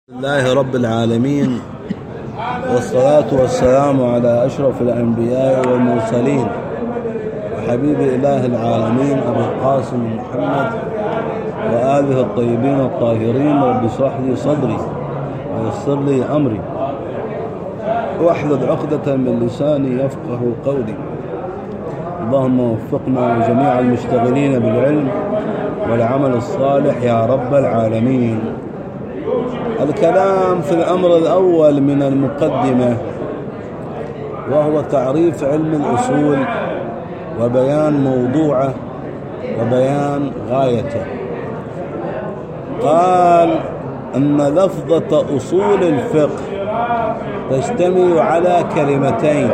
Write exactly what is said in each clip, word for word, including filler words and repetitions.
الله رب العالمين، والصلاة والسلام على أشرف الأنبياء والمرسلين وحبيب إله العالمين أبي القاسم محمد وآله الطيبين الطاهرين. رب اشرح لي صدري ويسر لي أمري واحلل عقدة من لساني يفقه قولي. اللهم وفقنا جميع المشتغلين بالعلم والعمل الصالح يا رب العالمين. الكلام في الأمر الأول من المقدمة، وهو تعريف علم الأصول وبيان موضوعه وبيان غايته. قال أن لفظة أصول الفقه تشتمل على كلمتين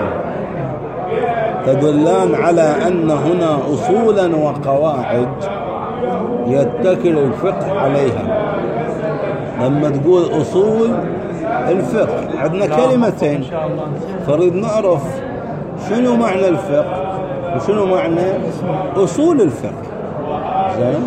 تدلان على أن هنا أصولا وقواعد يتكل الفقه عليها. لما تقول أصول الفقه عندنا كلمتين، فريد نعرف شنو معنى الفقه وشنو معنى أصول الفقه. زين،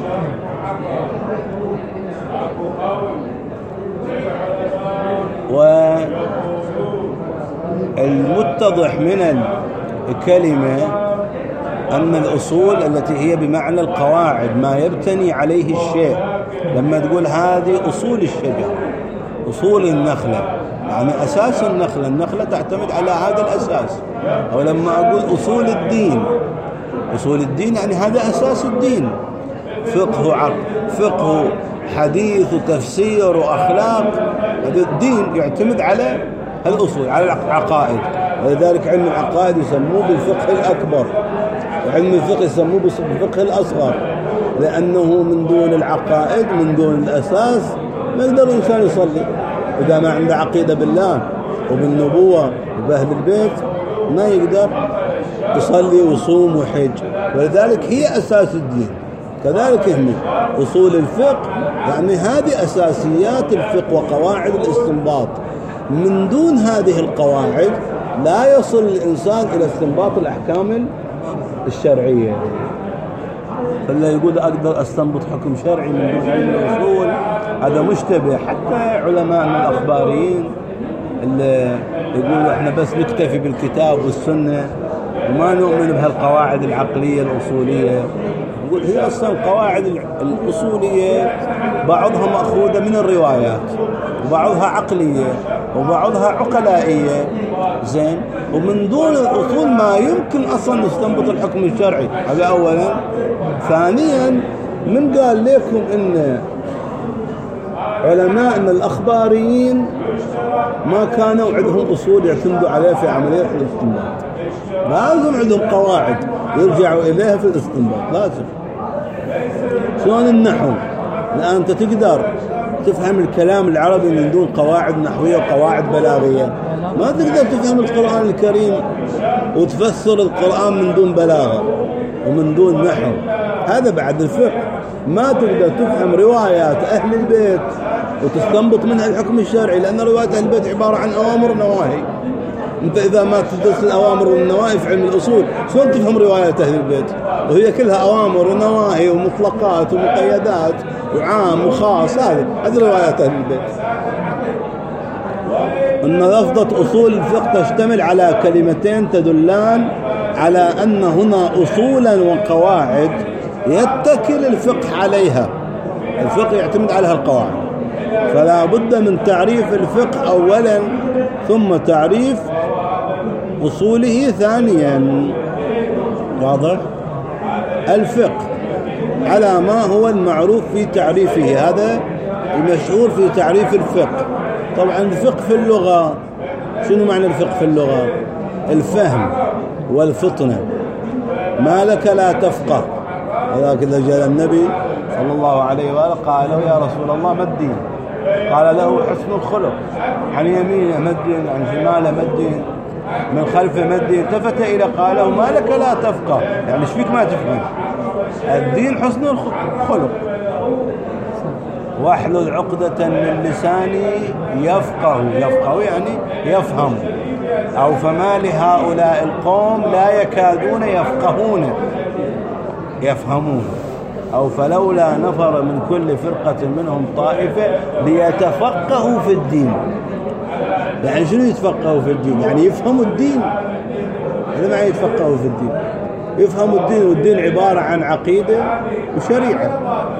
والمتضح من الكلمة أن الأصول التي هي بمعنى القواعد، ما يبتني عليه الشيء. لما تقول هذه أصول الشجر، أصول النخلة، يعني أساس النخلة، النخلة تعتمد على هذا الأساس. أو لما أقول أصول الدين، أصول الدين يعني هذا أساس الدين، فقه عقل، فقه حديث وتفسير وأخلاق. الدين يعتمد على الأصول، على العقائد. ولذلك علم العقائد يسموه بالفقه الأكبر، وعلم الفقه يسموه بالفقه الأصغر، لأنه من دون العقائد، من دون الأساس، ما يقدر الإنسان يصلي. إذا ما عنده عقيدة بالله وبالنبوة وبأهل البيت ما يقدر يصلي ويصوم ويحج. ولذلك هي أساس الدين. كذلك هم أصول الفقه، يعني هذه أساسيات الفقه وقواعد الاستنباط. من دون هذه القواعد لا يصل الإنسان إلى استنباط الأحكام الشرعية. فالله يقول أقدر أستنبط حكم شرعي من دون علم الأصول، هذا مشتبه. حتى علماءنا الأخباريين اللي يقولوا إحنا بس نكتفي بالكتاب والسنة وما نؤمن بهالقواعد العقلية الأصولية، يقول هي أصلا القواعد الأصولية بعضها مأخوذة من الروايات، وبعضها عقلية، وبعضها عقلائية. زين، ومن دون الأصول ما يمكن أصلا نستنبط الحكم الشرعي. هذا أولا. ثانيا، من قال لكم إن علماءنا الأخباريين ما كانوا عندهم أصول يعتمدوا عليها في عملية الاستنباط؟ لازم عندهم قواعد يرجعوا إليها في الاستنباط. لازم. شلون النحو؟ لأن أنت تقدر تفهم الكلام العربي من دون قواعد نحوية وقواعد بلاغية. ما تقدر تفهم القرآن الكريم وتفسر القرآن من دون بلاغة ومن دون نحو. هذا بعد الفقه. ما تقدر تفهم روايات أهل البيت وتستنبط منها الحكم الشرعي، لأن روايات أهل البيت عبارة عن أوامر ونواهي. أنت إذا ما تدرس الأوامر والنواهي في علم الأصول، شلون تفهم روايات أهل البيت وهي كلها أوامر ونواهي ومطلقات ومقيدات وعام وخاص؟ هذه هذه روايات أهل البيت. أن لفظة أصول الفقه تشتمل على كلمتين تدلان على أن هنا أصولا وقواعد يتكل الفقه عليها. الفقه يعتمد على القواعد، فلا بد من تعريف الفقه أولا، ثم تعريف أصوله ثانيا. واضح؟ الفقه على ما هو المعروف في تعريفه، هذا المشهور في تعريف الفقه. طبعا الفقه في اللغة، شنو معنى الفقه في اللغة؟ الفهم والفطنة. ما لك لا تفقه. ولكن إذا جاء النبي صلى الله عليه وآله قال له يا رسول الله ما الدين؟ قال له حسن الخلق. عن يمينه ما الدين؟ عن شماله ما الدين؟ من خلفه ما الدين؟ التفت إلى قال له ما لك لا تفقه، يعني ايش فيك ما تفهم؟ الدين حسن الخلق. واحلل عقدة من لساني يفقه، يفقه يعني يفهم. أو فما لهؤلاء القوم لا يكادون يفقهون، يفهمون. أو فلولا نفر من كل فرقة منهم طائفة ليتفقهوا في الدين. يعني شنو يتفقهوا في الدين؟ يعني يفهموا الدين. هذا ما يتفقهوا في الدين، يفهموا الدين، والدين عبارة عن عقيدة وشريعة.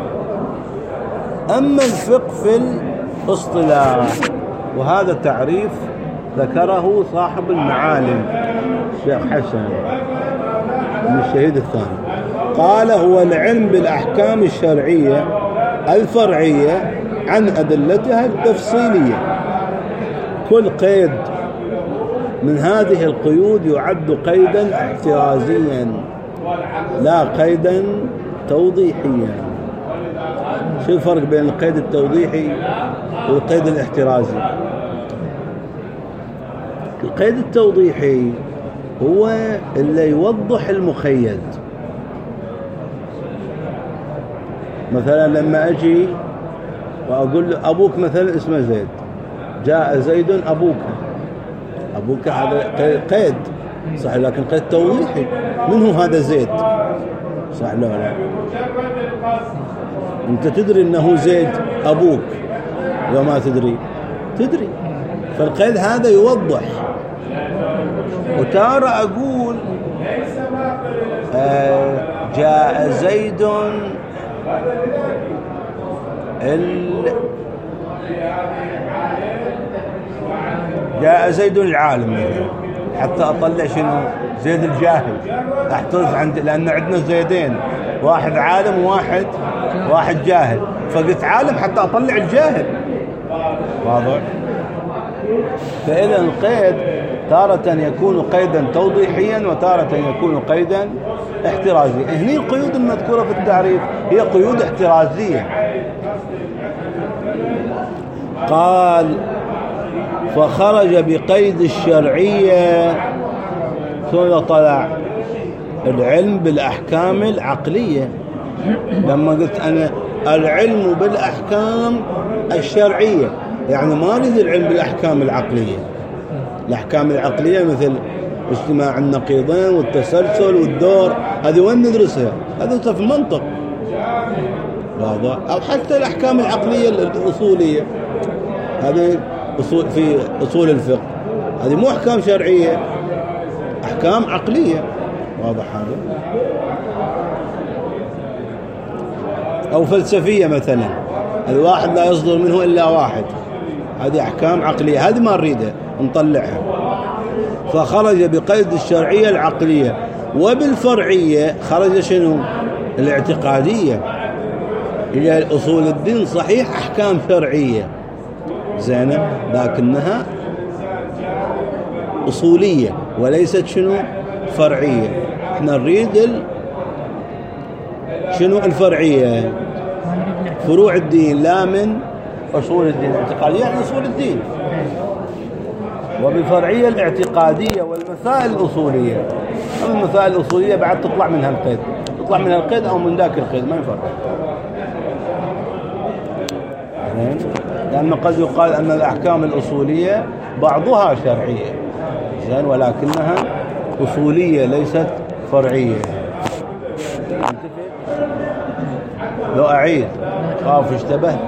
أما الفقه في الاصطلاح، وهذا تعريف ذكره صاحب المعالم الشيخ حسن من الشهيد الثاني، قال: هو العلم بالأحكام الشرعية الفرعية عن أدلتها التفصيلية. كل قيد من هذه القيود يعد قيدا احترازيا لا قيدا توضيحيا. شو الفرق بين القيد التوضيحي والقيد الاحترازي؟ القيد التوضيحي هو اللي يوضح المقيد. مثلا لما أجي وأقول له أبوك مثلا اسمه زيد، جاء زيد أبوك، أبوك هذا قيد صح، لكن قيد توضيحي. من هو هذا زيد؟ صح لا لا، أنت تدري أنه زيد أبوك لو ما تدري؟ تدري. فالقيد هذا يوضح. وتارة أقول آه جاء زيد ال... جاء زيد العالم مثلا، حتى أطلع شنو؟ زيد الجاهل. أحترز عند، لأن عندنا زيدين، واحد عالم وواحد واحد جاهل، فقلت عالم حتى أطلع الجاهل. واضح؟ فإذا القيد تارة يكون قيدا توضيحيا وتارة يكون قيدا احترازيا. هني القيود المذكورة في التعريف هي قيود احترازية. قال: فخرج بقيد الشرعية. ثم طلع العلم بالأحكام العقلية. لما قلت أنا العلم بالأحكام الشرعية، يعني ما أريد العلم بالأحكام العقلية. الأحكام العقلية مثل اجتماع النقيضين والتسلسل والدور، هذه وين ندرسها؟ هذا في المنطق. واضح؟ أو حتى الأحكام العقلية الأصولية، هذه أصول في أصول الفقه، هذه مو أحكام شرعية، أحكام عقلية. واضح هذا؟ أو فلسفية مثلا، الواحد لا يصدر منه إلا واحد، هذه أحكام عقلية، هذه ما نريدها نطلعها. فخرج بقيد الشرعية العقلية. وبالفرعية خرج شنو؟ الاعتقادية. هي أصول الدين صحيح أحكام شرعية زينة، لكنها أصولية وليست شنو؟ فرعية. احنا نريد ال... شنو الفرعية؟ فروع الدين لا من أصول الدين. الاعتقادية يعني أصول الدين. وبفرعية الاعتقادية والمسائل الأصولية. أما المسائل الأصولية بعد تطلع منها القيد، تطلع منها القيد أو من ذاك القيد، ما يفرق. لأنه قد يقال أن الأحكام الأصولية بعضها شرعية زين، ولكنها أصولية ليست فرعية. لو أعيد خاف اشتبهت.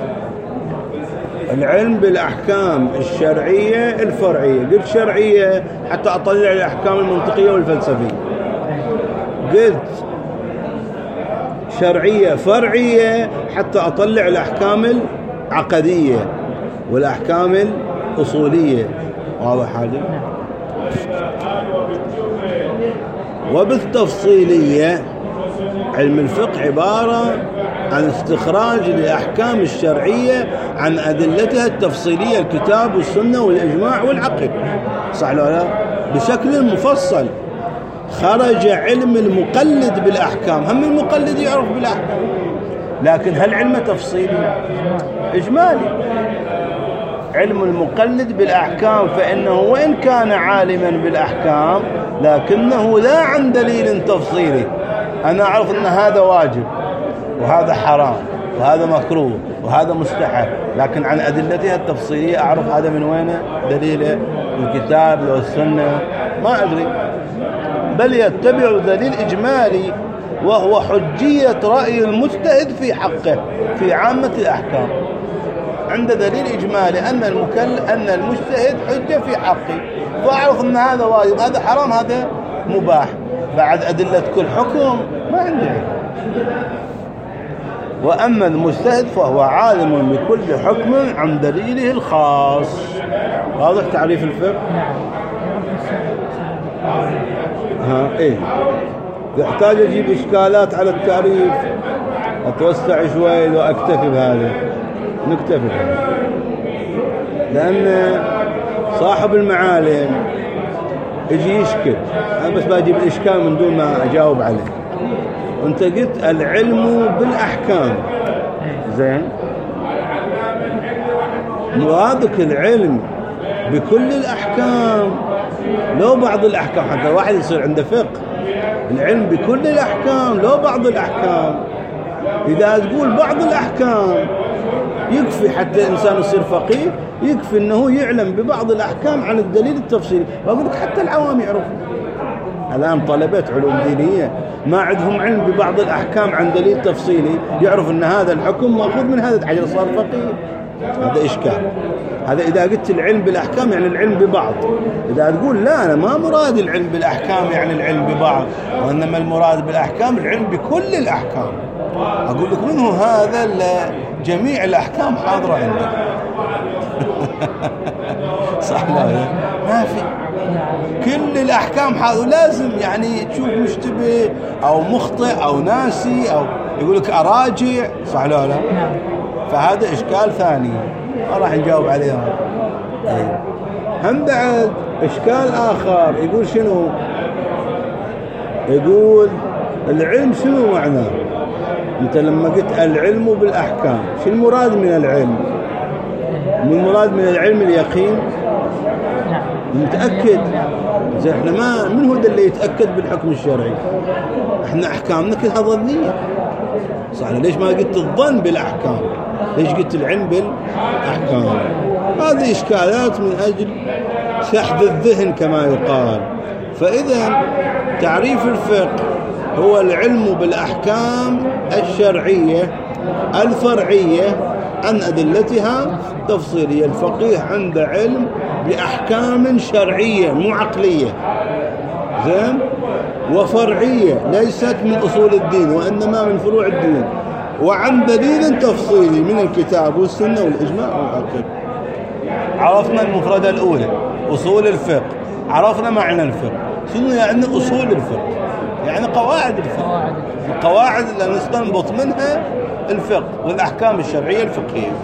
العلم بالأحكام الشرعية الفرعية. قلت شرعية حتى أطلع الأحكام المنطقية والفلسفية، قلت شرعية فرعية حتى أطلع الأحكام العقدية والأحكام الأصولية. واضح هذا؟ وبالتفصيلية علم الفقه عبارة عن استخراج الأحكام الشرعية عن أدلتها التفصيلية، الكتاب والسنة والإجماع والعقل. صح ولا لا؟ بشكل مفصل. خرج علم المقلد بالأحكام. هم المقلد يعرف بالأحكام، لكن هل علم تفصيلي؟ إجمالي. علم المقلد بالأحكام فإنه وإن كان عالما بالأحكام لكنه لا عن دليل تفصيلي. أنا أعرف أن هذا واجب وهذا حرام وهذا مكروه وهذا مستحب، لكن عن أدلتها التفصيلية أعرف هذا من وين دليله، الكتاب أو السنة، ما أدري. بل يتبع دليل إجمالي وهو حجية رأي المجتهد في حقه في عامة الأحكام. عند دليل إجمالي أن المكلف أن المجتهد حجة في حقه، فأعرف أن هذا واجب، هذا حرام، هذا مباح. بعد أدلة كل حكم ما عندي. وأما المجتهد فهو عالم بكل حكم عن دليله الخاص. واضح تعريف الفقه؟ ها إيه، يحتاج أجيب إشكالات على التعريف، أتوسع شوي وأكتفي بهذا، نكتفي بهذا، لأن صاحب المعالم يجي يشكل. أنا بس بجيب الإشكال من دون ما أجاوب عليه. أنت قلت العلم بالأحكام، زين، مرادك العلم بكل الأحكام لو بعض الأحكام؟ حتى واحد يصير عنده فقه العلم بكل الأحكام لو بعض الأحكام. إذا تقول بعض الأحكام يكفي حتى الإنسان يصير فقيه، يكفي أنه يعلم ببعض الأحكام عن الدليل التفصيلي. وأقول لك حتى العوام يعرفون. الآن طلبة علوم دينية ما عندهم علم ببعض الأحكام عن دليل تفصيلي، يعرف أن هذا الحكم مأخوذ من هذا الحجر، صار فقيه. هذا إشكال. هذا إذا قلت العلم بالأحكام يعني العلم ببعض. إذا تقول لا، أنا ما مراد العلم بالأحكام يعني العلم ببعض، وإنما المراد بالأحكام العلم بكل الأحكام، أقول لك منه هذا جميع الأحكام حاضرة عندك. صح لا؟ ما في كل الأحكام حاضرة. لازم يعني تشوف مشتبه أو مخطئ أو ناسي، أو يقول لك أراجع. صح لا لا؟ فهذا إشكال ثاني ما راح نجاوب عليه. هم بعد إشكال آخر يقول شنو؟ يقول العلم شنو معناه؟ أنت لما قلت العلم بالأحكام شو المراد من العلم؟ من المراد من العلم اليقين؟ متأكد؟ زي احنا ما من هو ده اللي يتأكد بالحكم الشرعي؟ احنا أحكامنا كلها ظنية. صح؟ ليش ما قلت الظن بالأحكام؟ ليش قلت العلم بالأحكام؟ هذه إشكالات من أجل شحذ الذهن كما يقال. فإذا تعريف الفقه هو العلم بالأحكام الشرعية الفرعية عن أدلتها تفصيلية. الفقيه عنده علم بأحكام شرعية مو عقلية، زين، وفرعية ليست من أصول الدين وإنما من فروع الدين، وعن دليل تفصيلي من الكتاب والسنة والإجماع والعقل. عرفنا المفردة الأولى أصول الفقه، عرفنا معنى الفقه. شنو يعني أصول الفقه؟ يعني قواعد الفقه، القواعد اللي نستنبط منها الفقه والأحكام الشرعية الفقهية.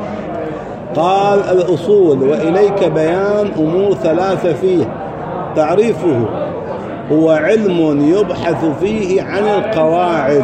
قال الأصول وإليك بيان أمور ثلاثة فيه. تعريفه هو علم يبحث فيه عن القواعد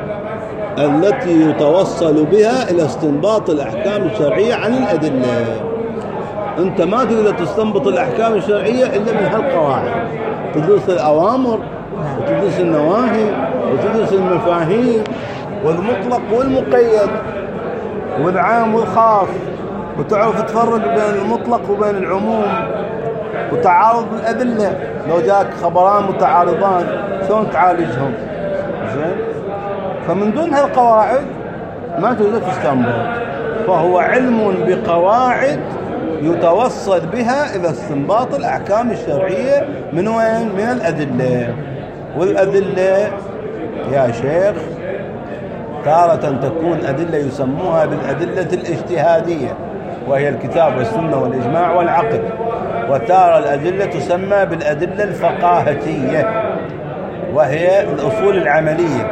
التي يتوصل بها إلى استنباط الأحكام الشرعية عن الأدلة. أنت ما تقدر تستنبط الأحكام الشرعية إلا من هالقواعد. تدرس الأوامر وتدرس النواهي وتدرس المفاهيم والمطلق والمقيد والعام والخاص، وتعرف تفرق بين المطلق وبين العموم، وتعارض الأدلة. لو جاك خبران متعارضان شلون تعالجهم؟ زين، فمن دون هالقواعد ما تقدر تستنبط. فهو علم بقواعد يتوصل بها إلى استنباط الأحكام الشرعية من وين؟ من الأدلة. والأدلة يا شيخ تارة تكون أدلة يسموها بالأدلة الاجتهادية وهي الكتاب والسنة والإجماع والعقل، وتارة الأدلة تسمى بالأدلة الفقاهتية وهي الأصول العملية،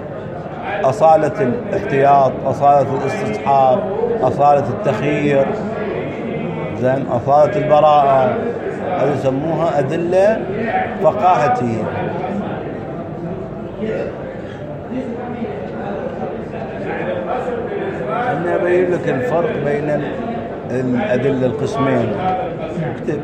أصالة الاحتياط، أصالة الاستصحاب، أصالة التخيير، زين، أصالة البراءة. هذه يسموها أدلة فقاهتية. أنا أبين لك الفرق بين الأدلة القسمين. اكتب.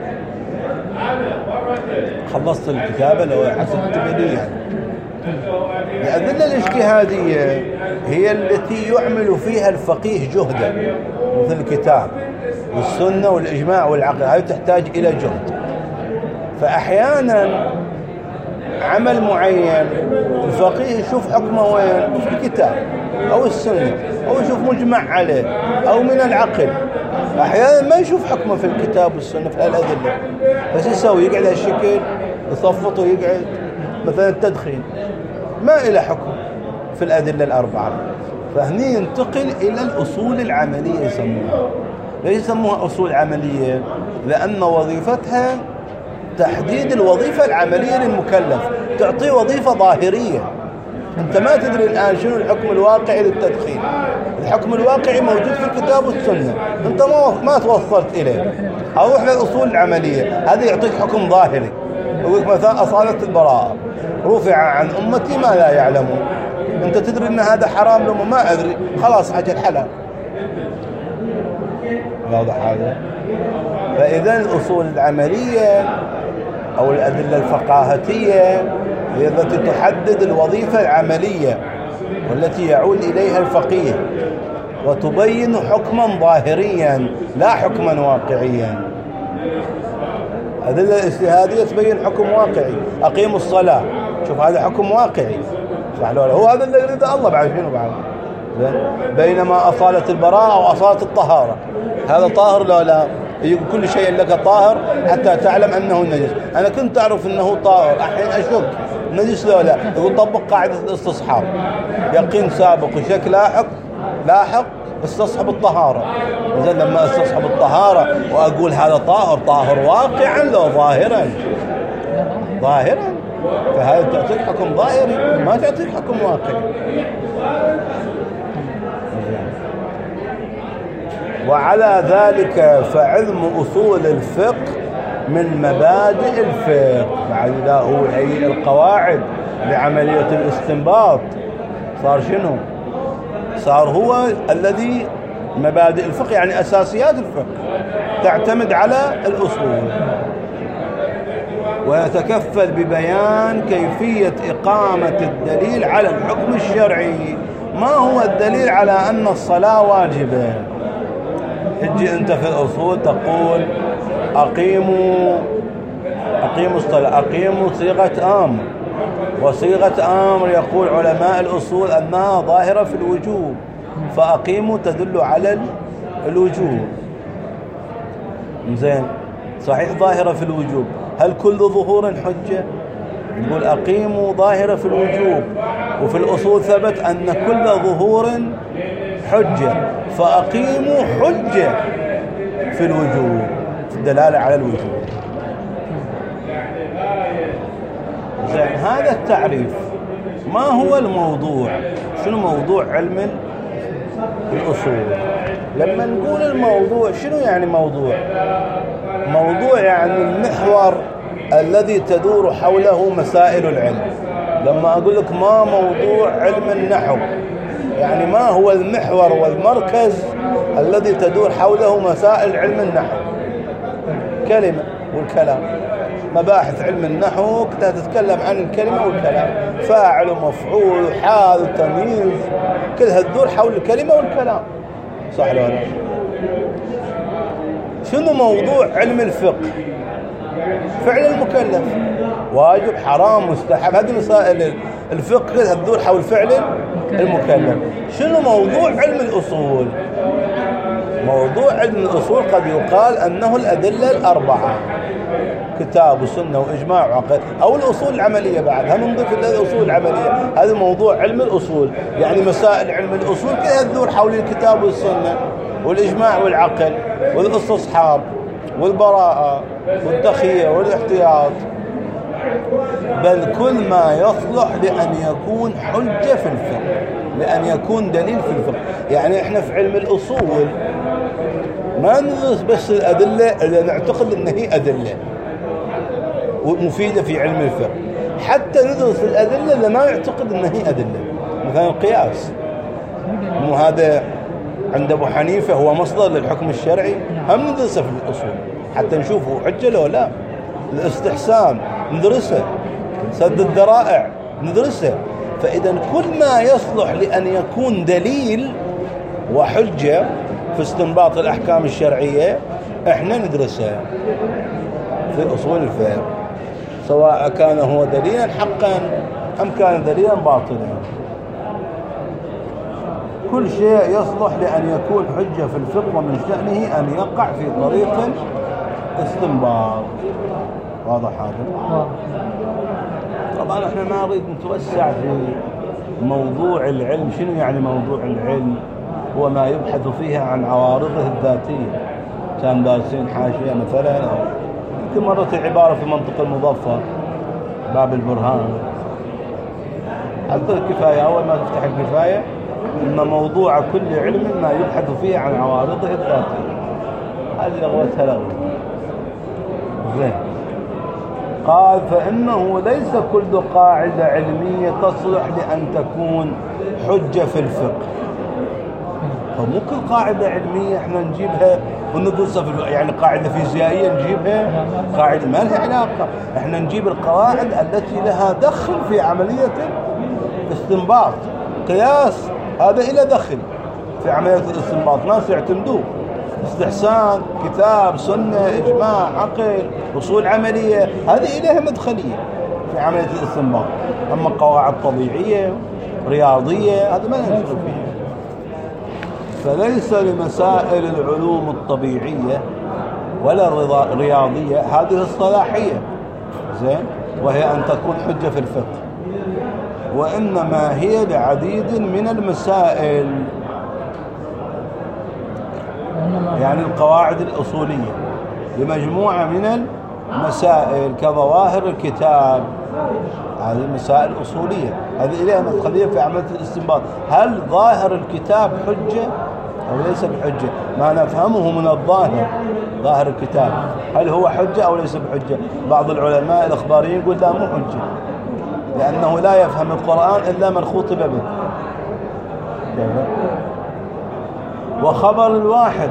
خلصت الكتابة لو حسبت بدي يعني. الأدلة الاجتهادية هي التي يعمل فيها الفقيه جهدا، مثل الكتاب والسنة والإجماع والعقل، هذه تحتاج إلى جهد. فأحيانا عمل معين الفقيه يشوف حكمه وين؟ في الكتاب أو السنة، أو يشوف مجمع عليه أو من العقل. أحيانا ما يشوف حكمه في الكتاب والسنة في الأدلة، بس يسوي يقعد هالشكل يصفط ويقعد. مثلا التدخين ما إلى حكم في الأدلة الأربعة، فهني ينتقل إلى الأصول العملية يسموها. ليش يسموها أصول عملية؟ لأن وظيفتها تحديد الوظيفة العملية للمكلف، تعطيه وظيفة ظاهرية. أنت ما تدري الآن شنو الحكم الواقعي للتدخين. الحكم الواقعي موجود في الكتاب والسنة، أنت ما ما توصلت إليه. أروح للأصول العملية، هذه يعطيك حكم ظاهري. يقولك مثلا أصالة البراءة رفع عن أمتي ما لا يعلمون. أنت تدري أن هذا حرام لما ما أدري، خلاص حاجة الحلال. واضح هذا؟ فإذا الأصول العملية أو الأدلة الفقاهتية هي التي تحدد الوظيفة العملية والتي يعود إليها الفقيه، وتبين حكما ظاهريا لا حكما واقعيا. الأدلة الاجتهادية تبين حكم واقعي. أقيموا الصلاة، شوف هذا حكم واقعي، صح لو هو هذا اللي يريد الله بعد شنو بعد. بينما أصالة البراءة أو أصالة الطهارة، هذا طاهر لو لا، يقول كل شيء لك طاهر حتى تعلم أنه نجس. أنا كنت أعرف أنه طاهر، الحين أشك نجس لو لا. يقول طبق قاعدة الاستصحاب، يقين سابق وشك لاحق، لاحق استصحب الطهارة. إذن لما استصحب الطهارة وأقول هذا طاهر، طاهر واقعا لو ظاهرا؟ ظاهرا، فهذا تعطيك حكم ظاهري، ما تعطيك حكم واقعي. وعلى ذلك فعلم أصول الفقه من مبادئ الفقه. بعد ذا هو هي القواعد لعملية الاستنباط. صار شنو؟ صار هو الذي مبادئ الفقه، يعني أساسيات الفقه تعتمد على الأصول، ويتكفل ببيان كيفية إقامة الدليل على الحكم الشرعي. ما هو الدليل على أن الصلاة واجبة؟ تجي أنت في الأصول تقول أقيموا أقيموا الصلاة، أقيموا صيغة أمر، وصيغة أمر يقول علماء الأصول أنها ظاهرة في الوجوب، فأقيموا تدل على الوجوب. زين، صحيح ظاهرة في الوجوب، هل كل ظهور حجة؟ يقول أقيموا ظاهرة في الوجوب، وفي الأصول ثبت أن كل ظهور حجة، فأقيموا حجة في الوجوب، في الدلالة على الوجوب. زين، هذا التعريف ما هو الموضوع؟ شنو موضوع علم الأصول؟ لما نقول الموضوع، شنو يعني موضوع؟ موضوع يعني المحور الذي تدور حوله مسائل العلم. لما أقول لك ما موضوع علم النحو، يعني ما هو المحور والمركز الذي تدور حوله مسائل علم النحو؟ كلمة والكلام. مباحث علم النحو كلها تتكلم عن الكلمة والكلام، فاعل ومفعول وحال وتمييز، كلها تدور حول الكلمة والكلام، صح ولا لا؟ شنو موضوع علم الفقه؟ فعل المكلف، واجب، حرام، مستحب، هذه مسائل الفقه كلها تدور حول فعل المكلف. شنو موضوع علم الأصول؟ موضوع علم الأصول قد يقال أنه الأدلة الأربعة، كتاب وسنة وإجماع وعقل، أو الأصول العملية. بعد هم نضيف إلى الأصول العملية، هذا موضوع علم الأصول، يعني مسائل علم الأصول كلها تدور حول الكتاب والسنة والإجماع والعقل والاستصحاب والبراءة والتخيير والاحتياط، بل كل ما يصلح لأن يكون حجة في الفقه، لأن يكون دليل في الفقه. يعني إحنا في علم الأصول ما ندرس بس الأدلة اللي نعتقد أن هي أدلة ومفيدة في علم الفقه، حتى ندرس الأدلة اللي ما يعتقد أن هي أدلة. مثلا القياس، مو هذا عند أبو حنيفة هو مصدر للحكم الشرعي، هم ندرسه في الأصول حتى نشوفه حجة له لا. الاستحسان ندرسه، سد الذرائع ندرسه. فإذا كل ما يصلح لأن يكون دليل وحجة في استنباط الأحكام الشرعية احنا ندرسها في أصول الفقه، سواء كان هو دليلا حقا أم كان دليلا باطلا. كل شيء يصلح لأن يكون حجة في الفقه من شأنه أن يقع في طريق استنباط. واضح هذا؟ طبعا احنا ما نريد نتوسع في موضوع العلم. شنو يعني موضوع العلم؟ هو ما يبحث فيها عن عوارضه الذاتية. كان دارسين حاشية مثلا، أو يمكن مرت العبارة في منطق المظفر باب البرهان. حتى الكفاية أول ما تفتح الكفاية إن موضوع كل علم ما يبحث فيه عن عوارضه الذاتية. هذه لغوتها لغوة. زين. قال فإنه ليس كل قاعدة علمية تصلح لأن تكون حجة في الفقه. فمو كل قاعدة علمية احنا نجيبها وندرسها في يعني قاعدة فيزيائية نجيبها قاعدة ما لها علاقة. احنا نجيب القواعد التي لها دخل في عملية الاستنباط. قياس هذا إلى دخل في عملية الاستنباط، ناس يعتمدوه. استحسان، كتاب، سنة، إجماع، عقل، أصول عملية، هذه إليها مدخلية في عملية الاستنباط. أما قواعد طبيعية رياضية هذا ما نشوف فيها. فليس لمسائل العلوم الطبيعية ولا الرياضية هذه الصلاحية، زين، وهي أن تكون حجة في الفقه، وإنما هي لعديد من المسائل، يعني القواعد الأصولية لمجموعة من المسائل كظواهر الكتاب. هذه مسائل أصولية، هذه إليها مدخلية في عملية الاستنباط. هل ظاهر الكتاب حجة أو ليس بحجة؟ ما نفهمه من الظاهر، ظاهر الكتاب، هل هو حجة أو ليس بحجة؟ بعض العلماء الإخباريين يقول لا مو حجة، لأنه لا يفهم القرآن إلا من خطب به. وخبر الواحد،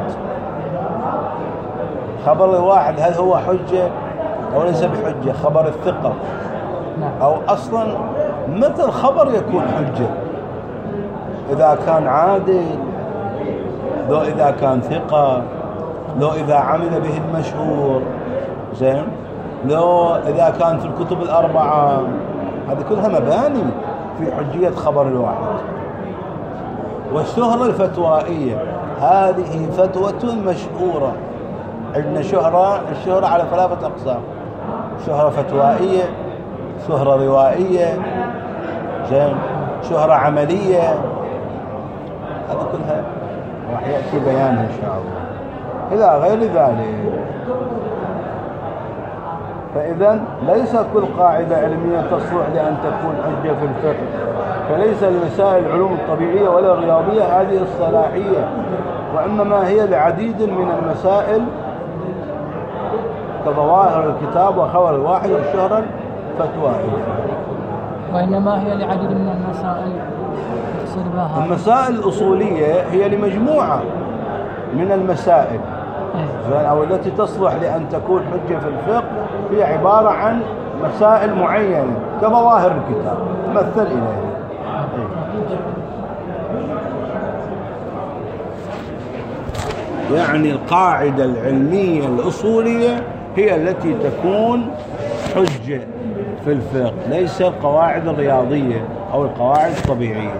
خبر الواحد هل هو حجة أو ليس بحجة؟ خبر الثقة، أو أصلا متى الخبر يكون حجة؟ إذا كان عادل، لو إذا كان ثقة، لو إذا عمل به المشهور، زين، لو إذا كان في الكتب الأربعة. هذه كلها مباني في حجية خبر الواحد. والشهرة الفتوائية هذه فتوى مشهورة. عندنا شهرة، الشهرة على ثلاثة أقسام: شهرة فتوائية، شهرة روائية، زين، شهرة عملية. هذه كلها راح يأتي بيانها إن شاء الله إلى غير ذلك. فإذا ليس كل قاعدة علمية تصلح لأن تكون حجة في الفقه. فليس لمسائل العلوم الطبيعية ولا الرياضية هذه الصلاحية، وإنما هي لعديد من المسائل كظواهر الكتاب وخبر الواحد والشهرة الفتوائية. وإنما هي لعديد من المسائل. المسائل الأصولية هي لمجموعة من المسائل، أو التي تصلح لأن تكون حجة في الفقه. هي عبارة عن مسائل معينة كظواهر الكتاب تمثل إليها. يعني القاعدة العلمية الأصولية هي التي تكون حجة في الفقه، ليس القواعد الرياضية أو القواعد الطبيعية.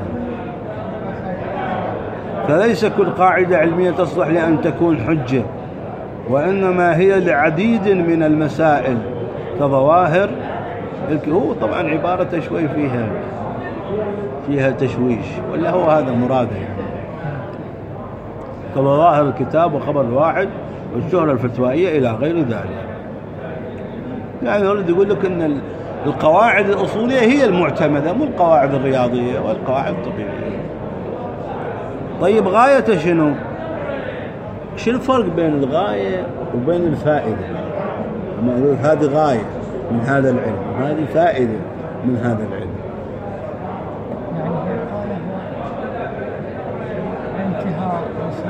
فليس كل قاعدة علمية تصلح لأن تكون حجة، وإنما هي لعديد من المسائل كظواهر. هو طبعا عبارة شوي فيها فيها تشويش، ولا هو هذا مراده، يعني كظواهر الكتاب وخبر الواحد والشهرة الفتوائية إلى غير ذلك. يعني أريد أقول لك أن القواعد الأصولية هي المعتمدة، مو القواعد الرياضية والقواعد الطبيعية. طيب غاية شنو؟ شو الفرق بين الغاية وبين الفائدة؟ هذه غاية من هذا العلم وهذه فائدة من هذا العلم. يعني انتهاء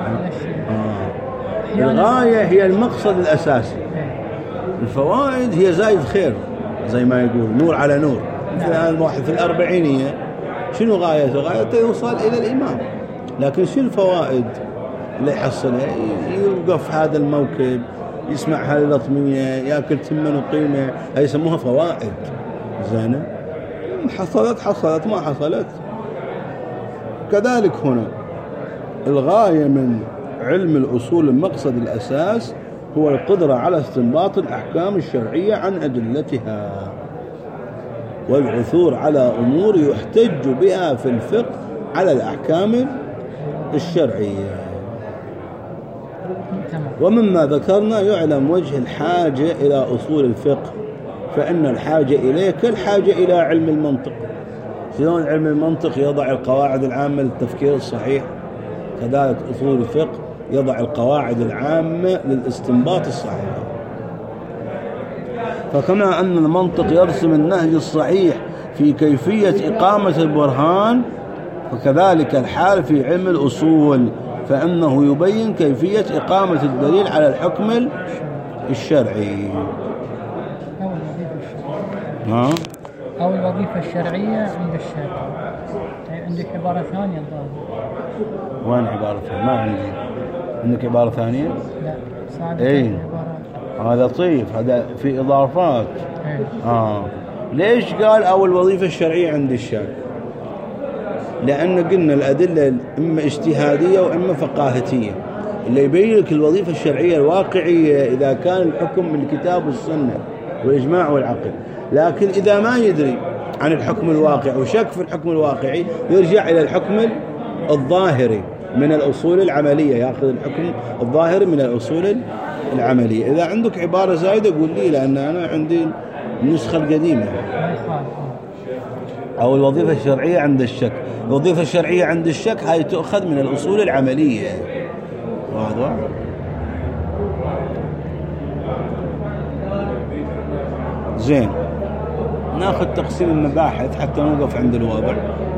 آه. الغاية هي المقصد الأساسي، الفوائد هي زايد خير، زي ما يقول نور على نور. مثلا واحد في الأربعينية شنو غايته؟ غايته يوصل إلى الإمام، لكن شنو الفوائد اللي يحصلها؟ يوقف هذا الموكب، يسمع هذه الأطمية، يأكل تمن وقيمة، هاي يسموها فوائد. زين، حصلت حصلت، ما حصلت كذلك. هنا الغاية من علم الأصول المقصد الأساس هو القدرة على استنباط الأحكام الشرعية عن أدلتها والعثور على أمور يحتج بها في الفقه على الأحكام الشرعية. ومما ذكرنا يعلم وجه الحاجة إلى أصول الفقه، فإن الحاجة إليه كالحاجة إلى علم المنطق. شلون علم المنطق يضع القواعد العامة للتفكير الصحيح، كذلك أصول الفقه يضع القواعد العامة للاستنباط الصحيح. فكما أن المنطق يرسم النهج الصحيح في كيفية إقامة البرهان، فكذلك الحال في علم الأصول، فإنه يبين كيفية إقامة الدليل على الحكم الشرعي. ها؟ أو الوظيفة الشرعية عند الشافعي. عندك عبارة ثانية الظاهر. وين عبارة ثانية؟ ما عندي. عندك عبارة ثانية؟ لا صعب. اي هذا لطيف، هذا في إضافات. ايه. آه ليش قال أو الوظيفة الشرعية عند الشافعي؟ لأن قلنا الأدلة إما اجتهادية وإما فقاهتية. اللي يبين لك الوظيفة الشرعية الواقعية إذا كان الحكم من الكتاب والسنة والإجماع والعقل. لكن إذا ما يدري عن الحكم الواقعي وشك في الحكم الواقعي يرجع إلى الحكم الظاهري من الأصول العملية، يأخذ الحكم الظاهري من الأصول العملية. إذا عندك عبارة زايدة قول لي، لأن أنا عندي النسخة القديمة. أو الوظيفة الشرعية عند الشك. الوظيفة الشرعية عند الشك هاي تؤخذ من الأصول العملية. واضح؟ زين، ناخذ تقسيم المباحث حتى نوقف عند الواضح.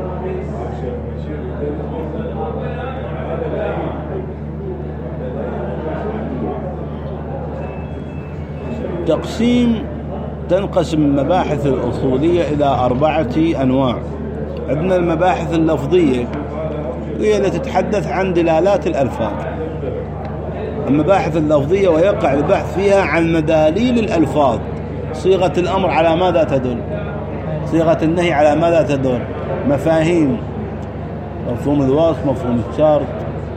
تقسيم تنقسم المباحث الأصولية إلى أربعة أنواع. عندنا المباحث اللفظية هي التي تتحدث عن دلالات الألفاظ. المباحث اللفظية ويقع البحث فيها عن مداليل الألفاظ. صيغة الأمر على ماذا تدل؟ صيغة النهي على ماذا تدل؟ مفاهيم، مفهوم الوصف، مفهوم الشرط،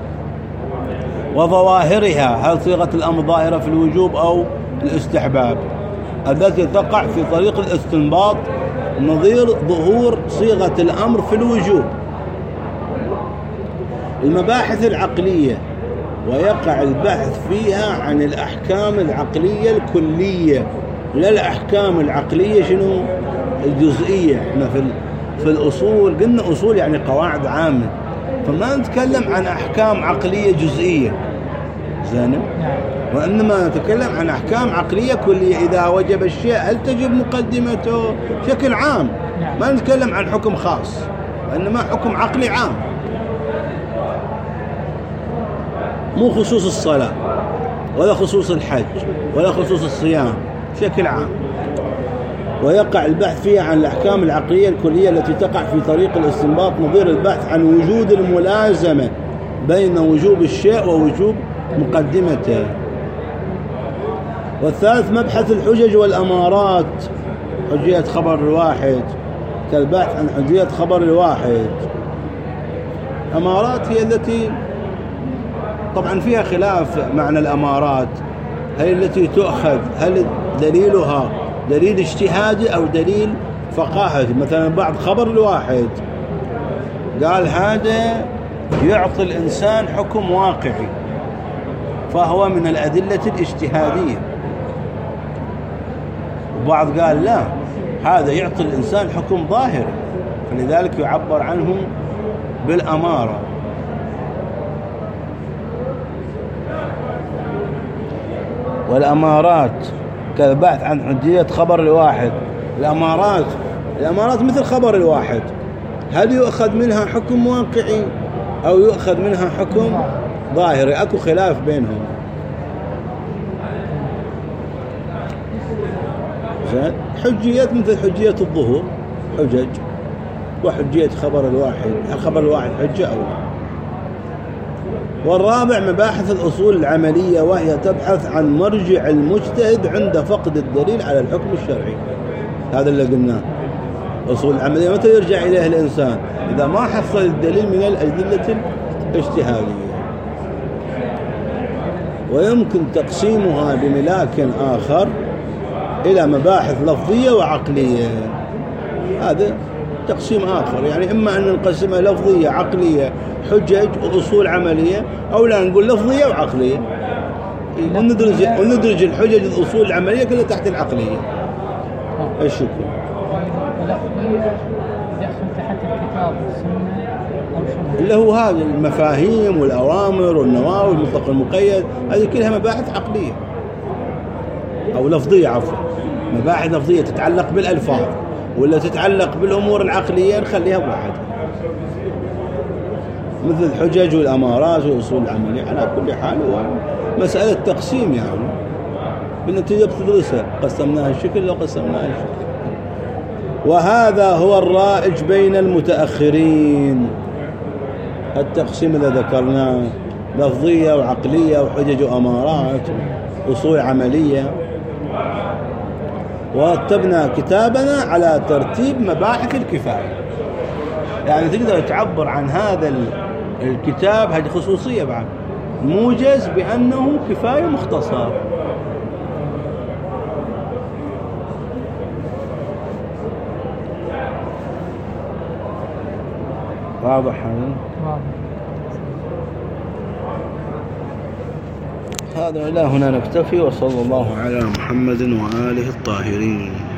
وظواهرها. هل صيغة الأمر ظاهرة في الوجوب أو الاستحباب؟ التي تقع في طريق الاستنباط نظير ظهور صيغة الأمر في الوجوب. المباحث العقلية ويقع البحث فيها عن الأحكام العقلية الكلية، لا الأحكام العقلية شنو الجزئية. احنا في في الأصول قلنا أصول يعني قواعد عامة، فما نتكلم عن أحكام عقلية جزئية زين، وإنما نتكلم عن أحكام عقلية كلية. إذا وجب الشيء هل تجب مقدمته بشكل عام، ما نتكلم عن حكم خاص، وإنما حكم عقلي عام، مو خصوص الصلاة ولا خصوص الحج ولا خصوص الصيام، بشكل عام. ويقع البحث فيها عن الأحكام العقلية الكلية التي تقع في طريق الاستنباط نظير البحث عن وجود الملازمة بين وجوب الشيء ووجوب مقدمته. والثالث مبحث الحجج والأمارات، حجية خبر الواحد، كالبحث عن حجية خبر الواحد. أمارات هي التي طبعا فيها خلاف معنى الأمارات، هل التي تؤخذ هل دليلها دليل اجتهادي أو دليل فقاهي. مثلا بعض خبر الواحد قال هذا يعطي الإنسان حكم واقعي فهو من الأدلة الاجتهادية، وبعض قال لا هذا يعطي الإنسان حكم ظاهري، فلذلك يعبر عنه بالأمارة. والأمارات كالبحث عن حجية خبر الواحد. الأمارات الأمارات مثل خبر الواحد، هل يؤخذ منها حكم واقعي أو يؤخذ منها حكم ظاهري؟ أكو خلاف بينهم. حجية مثل حجية الظهور حجج، وحجية خبر الواحد الخبر الواحد حجة أو لا. والرابع مباحث الأصول العملية، وهي تبحث عن مرجع المجتهد عند فقد الدليل على الحكم الشرعي. هذا اللي قلناه. أصول العملية متى يرجع إليها الإنسان؟ إذا ما حصل الدليل من الأدلة الاجتهادية. ويمكن تقسيمها بملاك آخر إلى مباحث لفظية وعقلية. هذا تقسيم آخر، يعني إما أن نقسمها لفظية عقلية حجج وأصول عملية، أو لا نقول لفظية وعقلية وندرج وندرج الحجج الأصول العملية كلها تحت العقلية. ايش يكون؟ اللفظية يدخل تحت الكتاب والسنة أو شنو؟ اللي هو هذا المفاهيم والأوامر والنواهي والمطلق المقيد، هذه كلها مباحث عقلية أو لفظية، عفوا مباحث لفظية تتعلق بالألفاظ، ولا تتعلق بالأمور العقلية نخليها بواحد، مثل الحجج والأمارات والأصول العملية. على كل حال هو مسألة تقسيم، يعني بالنتيجة بتدرسها قسمناها الشكل لو قسمناها الشكل. وهذا هو الرائج بين المتأخرين، التقسيم الذي ذكرناه لفظية وعقلية وحجج وأمارات وأصول عملية. ورتبنا كتابنا على ترتيب مباحث الكفاية، يعني تقدر تعبر عن هذا الكتاب، هذه خصوصية بعد، موجز بأنه كفاية مختصر. واضح هذا؟ إلى هنا نكتفي، وصلى الله على محمد وآله الطاهرين.